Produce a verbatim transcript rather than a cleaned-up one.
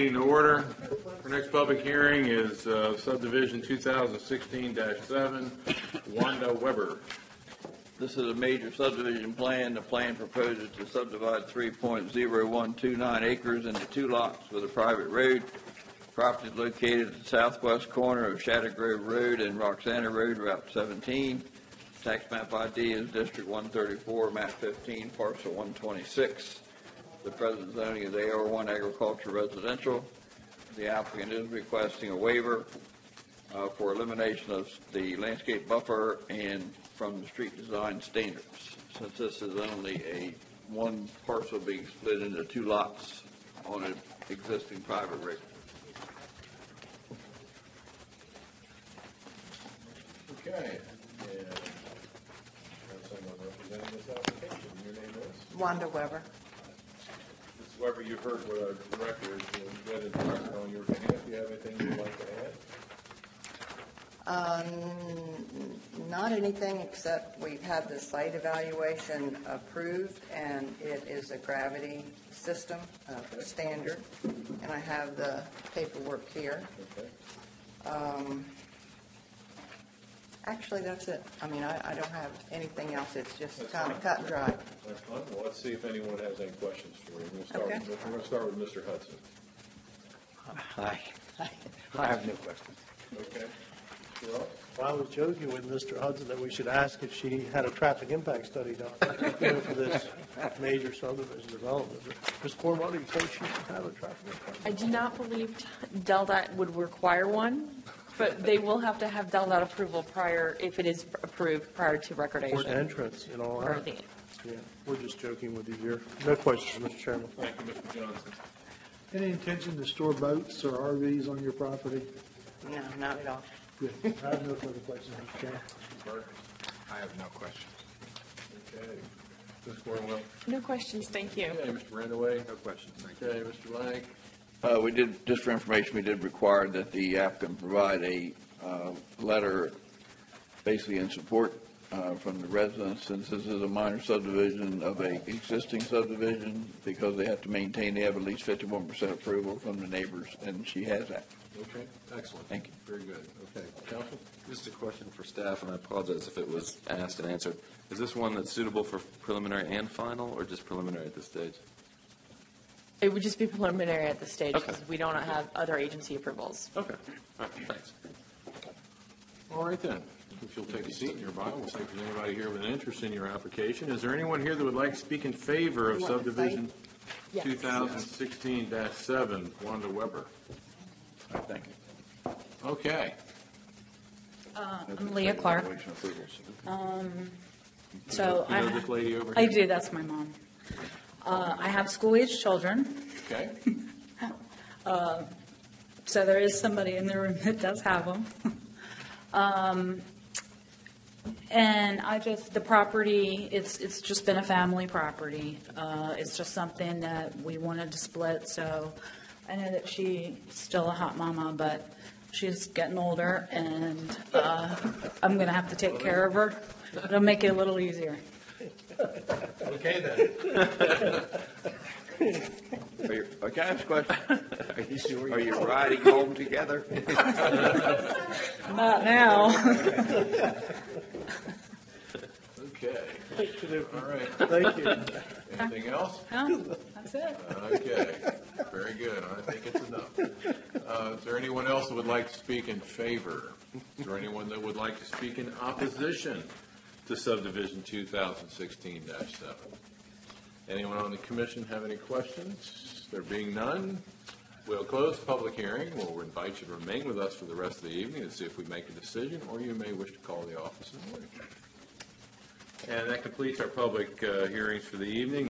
meeting to order. Our next public hearing is uh, subdivision two thousand sixteen dash seven, Wanda Weber. This is a major subdivision plan. The plan proposes to subdivide three point zero one two nine acres into two lots with a private road. Property is located at the southwest corner of Shadow Grove Road and Roxana Road, Route seventeen. Tax map I D is District one thirty-four, map fifteen, parcel one twenty-six. The present zoning is A R one agriculture residential. The applicant is requesting a waiver uh, for elimination of the landscape buffer and from the street design standards. Since this is only a one parcel being split into two lots on an existing private road. Okay. And have someone representing this application. Your name is? Wanda Weber. Miz Weber, you've heard what our director has read into the record on your behalf. Do you have anything you'd like to add? Um, not anything except we've had the site evaluation approved, and it is a gravity system uh, standard, and I have the paperwork here. Okay. Um, actually, that's it. I mean, I, I don't have anything else. It's just That's kind of fine. cut and dry. That's fine. Well, let's see if anyone has any questions for you. We're going to start, Okay. with, we're going to start with Mister Hudson. Hi. I have no questions. Okay. Well, Well, I was joking with Mister Hudson that we should ask if she had a traffic impact study done you know, for this major subdivision development. Miz Cornwell, you think she should have a traffic impact? I do not believe DelDOT would require one, but they will have to have DelDOT approval prior, if it is approved, prior to recordation. Port entrance and all Or that. the- Yeah, we're just joking with you here. No questions, Mister Chairman. thank you, Mister Johnson. Any intention to store boats or R Vs on your property? No, not at all. Good. I have no further questions, Mister Chairman. Burke. I have no questions. Okay. Miz Cornwell. No questions, thank you. Okay, Mister Randaway. No questions, thank you. Okay, Mister Lang. Uh, we did, just for information, we did require that the applicant provide a uh, letter basically in support uh, from the residents, since this is a minor subdivision of a existing subdivision, because they have to maintain, they have at least fifty-one percent approval from the neighbors, and she has that. Okay, excellent. Thank you. Very good. Okay, Counsel? Just a question for staff, and I apologize if it was asked and answered. Is this one that's suitable for preliminary and final, or just preliminary at this stage? It would just be preliminary at this stage, Okay. because we don't have other agency approvals. Okay. All right, thanks. All right then. If you'll take a seat nearby, we'll see if there's anybody here with an interest in your application. Is there anyone here that would like to speak in favor of You want to subdivision Yes. two thousand sixteen dash seven, Wanda Weber? All right, thank you. Okay. I'm Leah Clark. Evaluation approvals. So You I, know this lady over I here? do, that's my mom. Uh, I have school-age children, Okay. so there is somebody in the room that does have them. Um, And I just, the property, it's, it's just been a family property. Uh, It's just something that we wanted to split, so I know that she's still a hot mama, but she's getting older, and uh, I'm going to have to take care of her. It'll make it a little easier. Okay then. Are you, uh, can I ask a question? Are you sure? Are you riding home together? Not now. Okay. All right. Thank you. Anything else? No, that's it. Okay. Very good. I think it's enough. Uh, is there anyone else that would like to speak in favor? Is there anyone that would like to speak in opposition to subdivision two thousand sixteen dash seven? Anyone on the commission have any questions? There being none, we'll close the public hearing. We'll invite you to remain with us for the rest of the evening to see if we make a decision, or you may wish to call the office in the morning. And that completes our public uh, hearings for the evening.